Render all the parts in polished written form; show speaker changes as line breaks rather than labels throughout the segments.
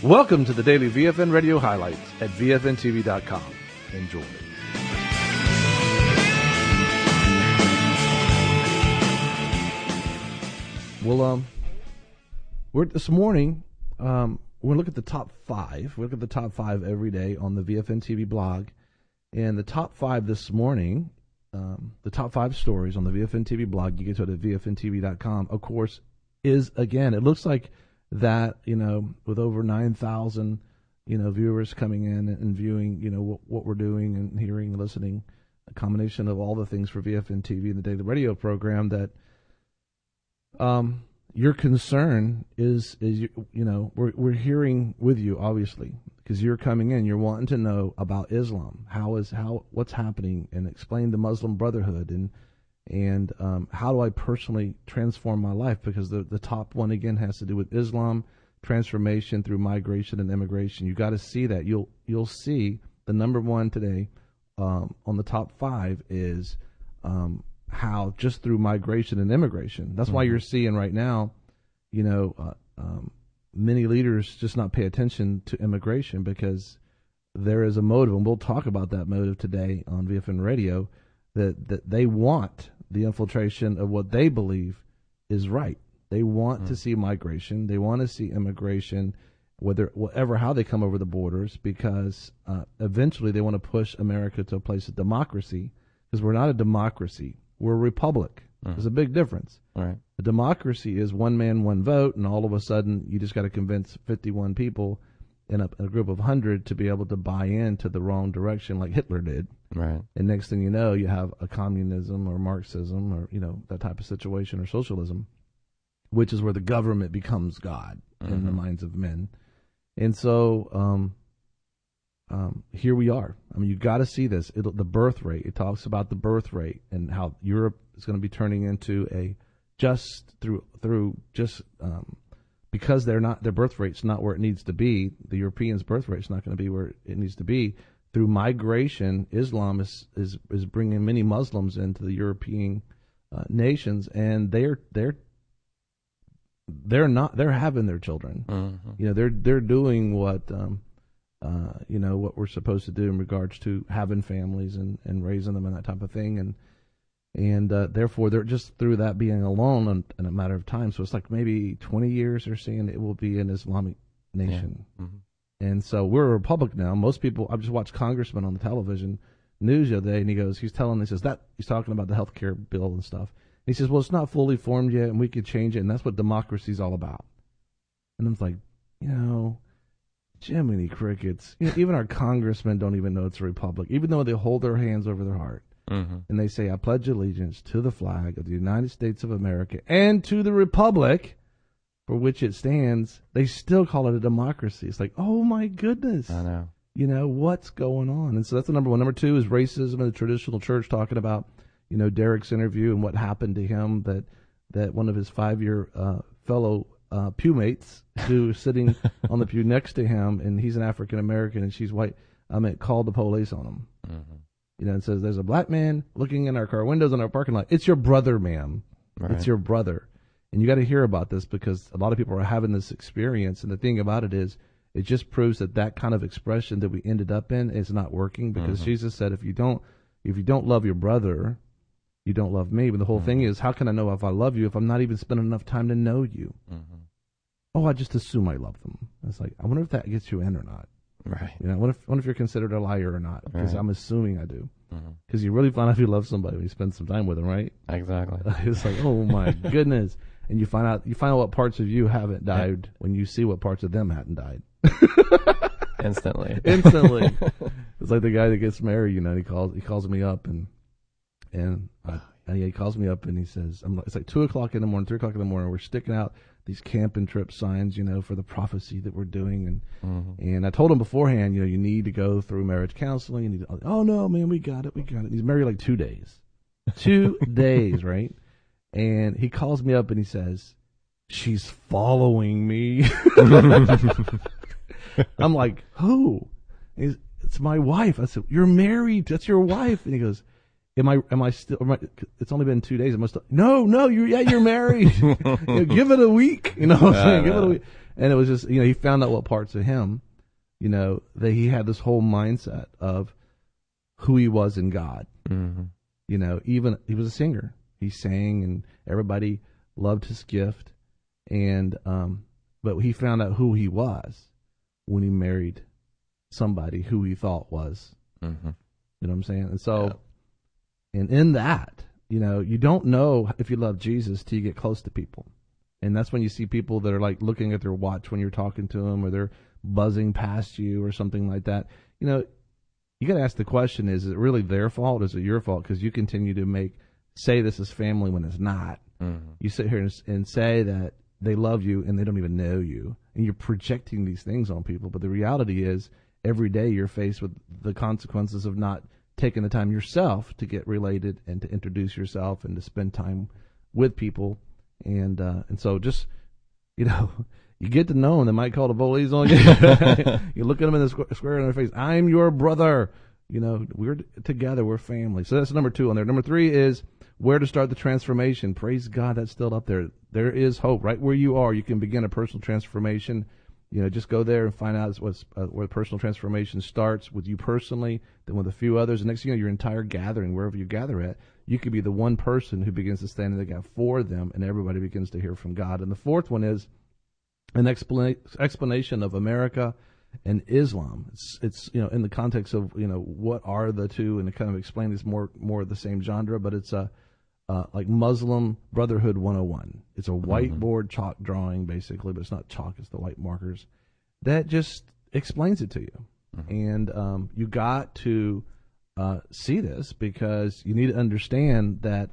Welcome to the daily VFN radio highlights at VFNTV.com. Enjoy. Well, we're this morning. We're going to look at the top five. We look at the top five every day on the VFN TV blog. And the top five this morning, the top five stories on the VFN TV blog, you get to it at VFNTV.com, of course, is, again, it looks like that, with over 9,000, viewers coming in and viewing, what we're doing and hearing and listening, a combination of all the things for VFN TV and the daily radio program, that your concern is we're hearing with you, obviously, because you're coming in, you're wanting to know about Islam, what's happening, and explain the Muslim Brotherhood, and how do I personally transform my life, because the top one again has to do with Islam transformation through migration and immigration. You got to see that. You'll see the number one today on the top five is how just through migration and immigration. That's why you're seeing right now, many leaders just not pay attention to immigration, because there is a motive, and we'll talk about that motive today on VFN Radio, that they want the infiltration of what they believe is right. They want to see migration. They want to see immigration, how they come over the borders, because eventually they want to push America to a place of democracy, because we're not a democracy. We're a republic. There's a big difference.
Right.
A democracy is one man, one vote, and all of a sudden you just got to convince 51 people in a group of 100 to be able to buy into the wrong direction like Hitler did.
Right.
And next thing you know, you have a communism or Marxism or, that type of situation, or socialism, which is where the government becomes God in the minds of men. And so here we are. I mean, you got to see this. The birth rate. It talks about the birth rate and how Europe is going to be turning into because their birth rate's not where it needs to be. The Europeans' birth rate's not going to be where it needs to be. Through migration, Islam is bringing many Muslims into the European nations, and they're having their children. They're doing what what we're supposed to do in regards to having families and raising them and that type of thing, and therefore they're just through that being alone in a matter of time. So it's like maybe 20 years they're saying it will be an Islamic nation. Yeah. And so we're a republic now. Most people, I've just watched Congressman on the television news the other day, and he's talking about the health care bill and stuff. And he says, well, it's not fully formed yet, and we could change it, and that's what democracy's all about. And I'm like, Jiminy crickets. Even our congressmen don't even know it's a republic, even though they hold their hands over their heart. And they say, I pledge allegiance to the flag of the United States of America and to the republic for which it stands. They still call it a democracy. It's like, oh my goodness.
I know.
What's going on? And so that's the number one. Number two is racism in the traditional church, talking about, Derek's interview and what happened to him, that one of his 5-year fellow pewmates who was sitting on the pew next to him, and he's an African American and she's white, called the police on him. And says, there's a black man looking in our car windows in our parking lot. It's your brother, ma'am. Right. It's your brother. And you got to hear about this, because a lot of people are having this experience. And the thing about it is, it just proves that kind of expression that we ended up in is not working, because Jesus said, if you don't love your brother, you don't love me. But the whole thing is, how can I know if I love you if I'm not even spending enough time to know you? Oh, I just assume I love them. It's like, I wonder if that gets you in or not.
Right.
What if you're considered a liar or not? Because I'm assuming I do. Because you really find out if you love somebody when you spend some time with them, right?
Exactly.
It's like, oh my goodness. And you find out what parts of you haven't died when you see what parts of them hadn't died.
Instantly.
It's like the guy that gets married, he calls me up and he calls me up and he says, it's like 2 o'clock in the morning, 3 o'clock in the morning. We're sticking out these camping trip signs, for the prophecy that we're doing. And I told him beforehand, you need to go through marriage counseling. Oh no, man, we got it. He's married like 2 days. 2 days, right? And he calls me up and he says, she's following me. I'm like, who? It's my wife. I said, you're married. That's your wife. And he goes, Am I still? It's only been 2 days. No, you're married. Give it a week. Give it a week. And it was just, he found out what parts of him, that he had this whole mindset of who he was in God.
Mm-hmm.
Even he was a singer. He sang, and everybody loved his gift. And but he found out who he was when he married somebody who he thought was.
Mm-hmm.
You know what I'm saying? And so, and in that, you don't know if you love Jesus till you get close to people. And that's when you see people that are like looking at their watch when you're talking to them, or they're buzzing past you or something like that. You got to ask the question, is it really their fault? Is it your fault? Because you continue to say this is family when it's not.
Mm-hmm.
You sit here and say that they love you and they don't even know you. And you're projecting these things on people. But the reality is, every day you're faced with the consequences of not taking the time yourself to get related and to introduce yourself and to spend time with people. And so just, you get to know them. They might call the police on you. You look at them in the square in their face. I'm your brother. We're together. We're family. So that's number 2 on there. Number 3 is where to start the transformation. Praise God, that's still up there. There is hope. Right where you are, you can begin a personal transformation. Just go there and find out where personal transformation starts with you personally, then with a few others. And next thing you know, your entire gathering, wherever you gather at, you could be the one person who begins to stand in the gap for them, and everybody begins to hear from God. And the 4th one is an explanation of America and Islam. It's in the context of what are the two, and to kind of explain this more of the same genre, but it's like Muslim Brotherhood 101. It's a whiteboard chalk drawing basically, but it's not chalk; it's the white markers that just explains it to you. And you got to see this because you need to understand that.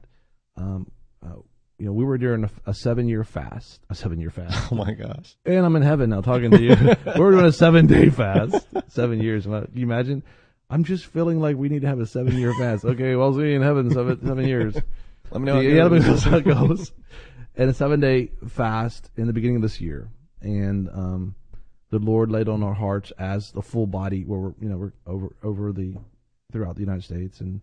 We were during a 7-year fast. A 7-year fast.
Oh my gosh!
And I'm in heaven now talking to you. We're doing a 7-day fast. 7 years. Can you imagine? I'm just feeling like we need to have a 7-year fast. Okay, well, I'll see you in heaven 7 years.
Let me know
how it goes. And a 7-day fast in the beginning of this year, and the Lord laid on our hearts as the full body, where we're over throughout the United States and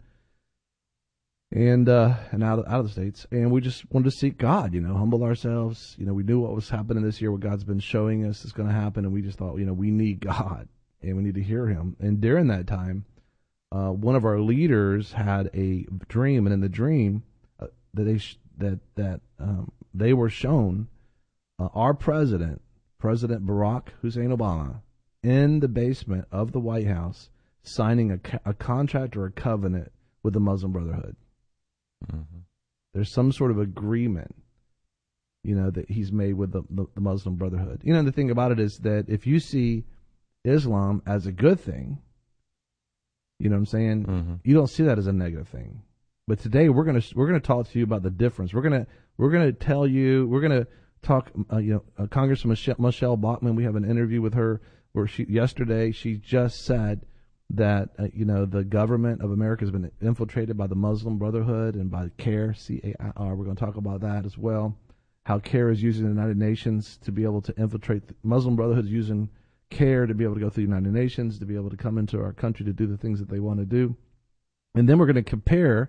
out of the States, and we just wanted to seek God, humble ourselves. We knew what was happening this year, what God's been showing us is going to happen, and we just thought, we need God and we need to hear Him. And during that time, one of our leaders had a dream, and in the dream, that they were shown our President Barack Hussein Obama, in the basement of the White House, signing a contract or a covenant with the Muslim Brotherhood.
Mm-hmm.
There's some sort of agreement, that he's made with the Muslim Brotherhood. The thing about it is that if you see Islam as a good thing, you know what I'm saying?
Mm-hmm.
You don't see that as a negative thing. But today we're gonna talk to you about the difference. We're gonna tell you. We're gonna talk. Congressman Michelle Bachmann. We have an interview with her where yesterday she just said that the government of America has been infiltrated by the Muslim Brotherhood and by CAIR, C-A-I-R. We're going to talk about that as well. How CAIR is using the United Nations to be able to infiltrate. The Muslim Brotherhood is using CAIR to be able to go through the United Nations, to be able to come into our country to do the things that they want to do. And then we're going to compare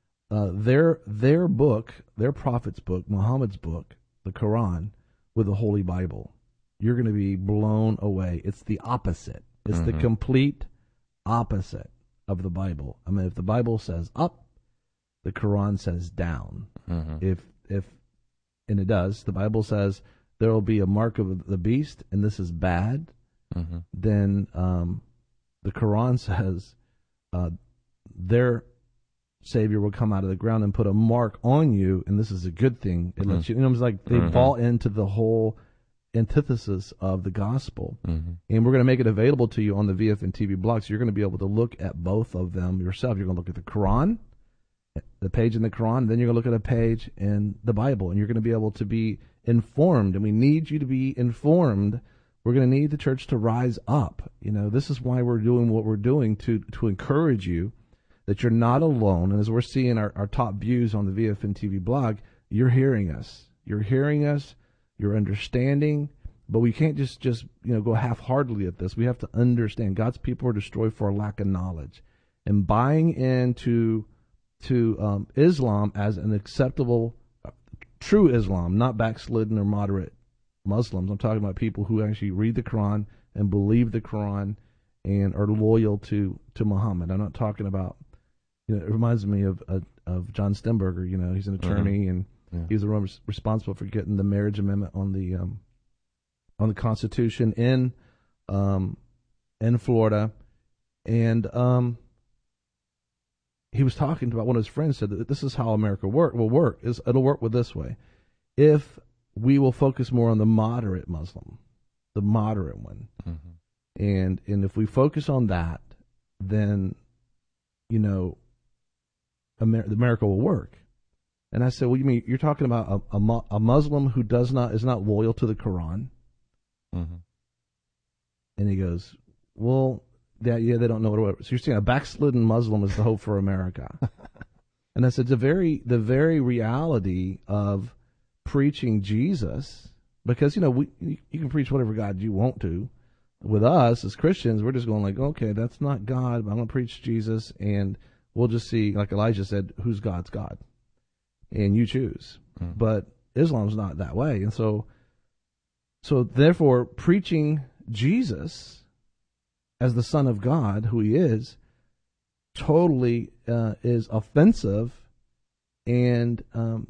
their book, their prophet's book, Muhammad's book, the Quran, with the Holy Bible. You're going to be blown away. It's the opposite. It's the complete opposite of the Bible. I mean, if the Bible says up, the Quran says down. If and it does, the Bible says there will be a mark of the beast, and this is bad. Then the Quran says their Savior will come out of the ground and put a mark on you, and this is a good thing. It lets you. It's like they bought into the whole antithesis of the gospel. And we're going to make it available to you on the VFN TV blog, so you're going to be able to look at both of them yourself. You're going to look at the Quran, the page in the Quran, and then you're going to look at a page in the Bible, and you're going to be able to be informed. And we need you to be informed. We're going to need the church to rise up. This is why we're doing what we're doing, to encourage you that you're not alone. And as we're seeing our top views on the VFN TV blog, you're hearing us. You're hearing us. You're understanding, but we can't just go half-heartedly at this. We have to understand God's people are destroyed for a lack of knowledge, and buying into Islam as an acceptable, true Islam, not backslidden or moderate Muslims. I'm talking about people who actually read the Quran and believe the Quran and are loyal to Muhammad. I'm not talking about, it reminds me of John Stenberger. He's an attorney, and he's the one responsible for getting the marriage amendment on the Constitution in Florida. And he was talking about, one of his friends said that this is how America will work. It'll work with this way. If we will focus more on the moderate Muslim, the moderate one, and if we focus on that, then America will work. And I said, well, you mean you're talking about a Muslim who is not loyal to the Quran? And he goes, well, they don't know what it is. So you're saying a backslidden Muslim is the hope for America? And I said, the very reality of preaching Jesus, because you can preach whatever God you want to. With us as Christians, we're just going like, okay, that's not God, but I'm going to preach Jesus, and we'll just see, like Elijah said, who's God's God, and you choose. But Islam's not that way, and so therefore, preaching Jesus as the Son of God, who He is, totally is offensive and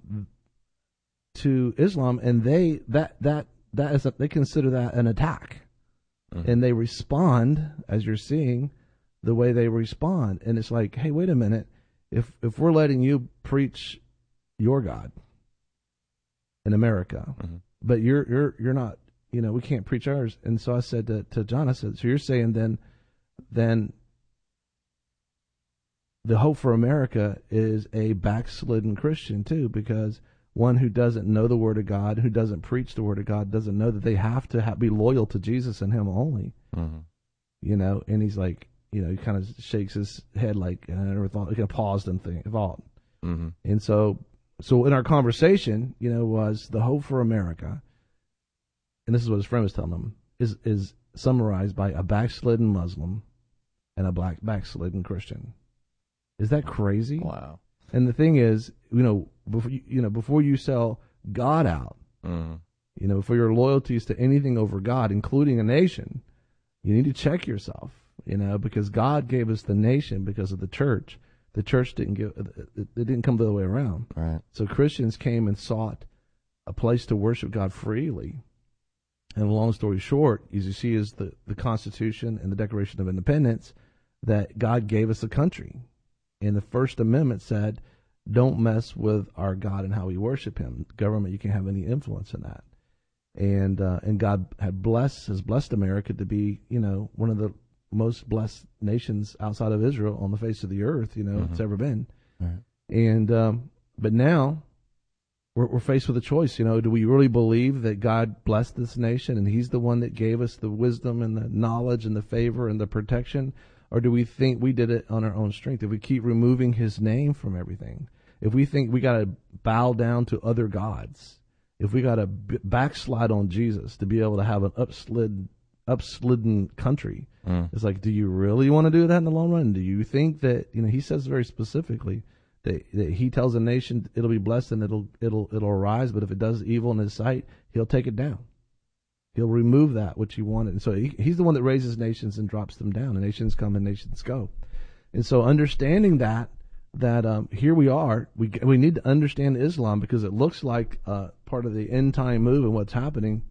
to Islam, and they consider that an attack. And they respond, as you're seeing, the way they respond. And it's like, hey, wait a minute. If we're letting you preach your God in America, but you're not, we can't preach ours. And so I said to John, I said, so you're saying then the hope for America is a backslidden Christian too, because one who doesn't know the Word of God, who doesn't preach the Word of God, doesn't know that they have to be loyal to Jesus and Him only. And he's like, he kind of shakes his head like, I never thought, he kind of paused and thought. And so in our conversation, was the hope for America, and this is what his friend was telling him, is summarized by a backslidden Muslim and a backslidden Christian. Is that crazy?
Wow.
And the thing is, before you sell God out, for your loyalties to anything over God, including a nation, you need to check yourself, because God gave us the nation because of the church. The church didn't come the other way around.
Right.
So Christians came and sought a place to worship God freely. And long story short, as you see, is the Constitution and the Declaration of Independence, that God gave us a country. And the First Amendment said, don't mess with our God and how we worship Him. Government, you can't have any influence in that. And God has blessed America to be, one of the most blessed nations outside of Israel on the face of the earth, it's ever been.
Right.
And but now we're faced with a choice. Do we really believe that God blessed this nation and He's the one that gave us the wisdom and the knowledge and the favor and the protection? Or do we think we did it on our own strength? If we keep removing His name from everything, if we think we got to bow down to other gods, if we got to backslide on Jesus to be able to have an upslidden country, it's like, do you really want to do that in the long run? Do you think that, He says very specifically that He tells a nation it'll be blessed and it'll arise, but if it does evil in His sight, He'll take it down. He'll remove that which He wanted. And so He's the one that raises nations and drops them down. And nations come and nations go. And so understanding that here we are, we need to understand Islam, because it looks like part of the end time move, and what's happening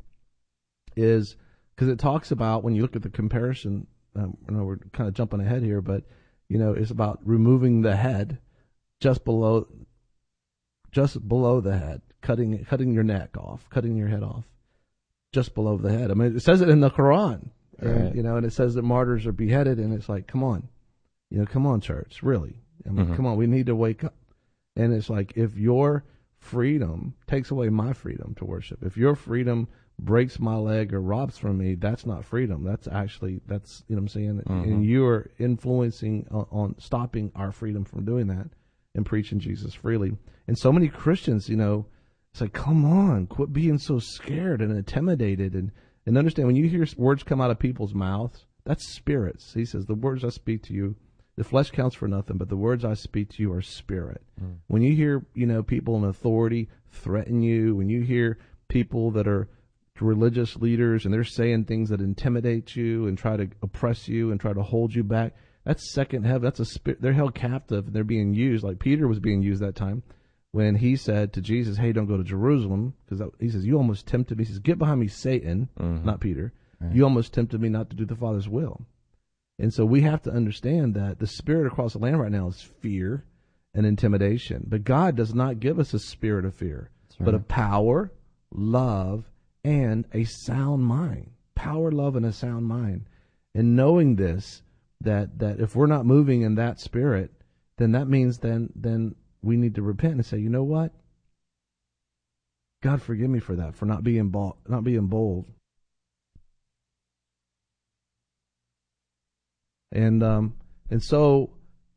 is, because it talks about, when you look at the comparison, we're kind of jumping ahead here, but it's about removing the head just below the head, cutting your neck off, cutting your head off. Just below the head. I mean, it says it in the Quran, and,
right.
And it says that martyrs are beheaded, and it's like, come on, come on, church, really. I mean, come on, we need to wake up. And it's like, if your freedom takes away my freedom to worship, if your freedom breaks my leg or robs from me, that's not freedom. That's what I'm saying? And you are influencing on stopping our freedom from doing that and preaching Jesus freely. And so many Christians, it's like, come on, quit being so scared and intimidated, and understand, when you hear words come out of people's mouths, that's spirits. He says, the words I speak to you, the flesh counts for nothing, but the words I speak to you are spirit. When you hear, people in authority threaten you, when you hear people that are religious leaders and they're saying things that intimidate you and try to oppress you and try to hold you back, that's second heaven. That's a spirit. They're held captive and they're being used like Peter was being used that time when he said to Jesus, hey, don't go to Jerusalem, because he says, you almost tempted me. He says, get behind me, Satan, not Peter. Right. You almost tempted me not to do the Father's will. And so we have to understand that the spirit across the land right now is fear and intimidation. But God does not give us a spirit of fear, but of power, love, and a sound mind. Power, love, and a sound mind. And knowing this, that if we're not moving in that spirit, then that means then we need to repent and say, you know what? God, forgive me for that, for not being bold. And so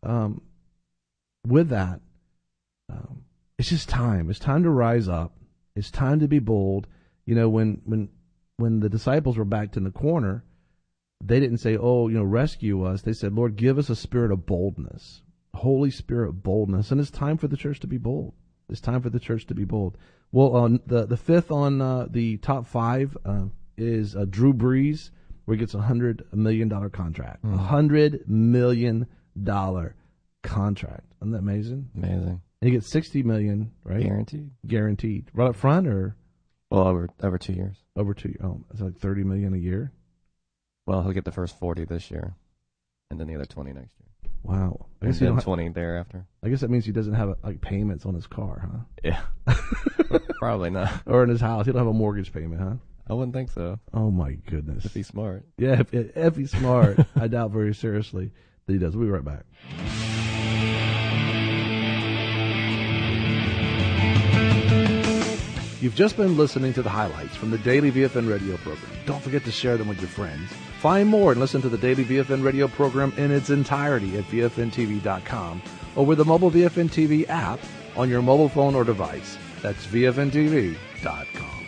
with that, it's just time. It's time to rise up. It's time to be bold. You know, when the disciples were backed in the corner, they didn't say, oh, rescue us. They said, Lord, give us a spirit of boldness, Holy Spirit boldness. And it's time for the church to be bold. It's time for the church to be bold. Well, the fifth on the top five is Drew Brees, where he gets $100 million contract. $100 million contract. Isn't that amazing?
Amazing.
And he gets $60 million, right? Guaranteed. Right up front, or?
Well, over 2 years.
Over 2 years. Oh, it's like $30 million a year.
Well, he'll get the first 40 this year, and then the other 20 next year.
Wow. I
And
guess
then 20 thereafter.
I guess that means he doesn't have payments on his car, huh?
Yeah. Probably not.
Or in his house. He don't have a mortgage payment, huh?
I wouldn't think so.
Oh, my goodness.
If he's smart.
Yeah, if he's smart. I doubt very seriously that he does. We'll be right back. You've just been listening to the highlights from the Daily VFN radio program. Don't forget to share them with your friends. Find more and listen to the Daily VFN radio program in its entirety at VFNTV.com or with the mobile VFN TV app on your mobile phone or device. That's VFNTV.com.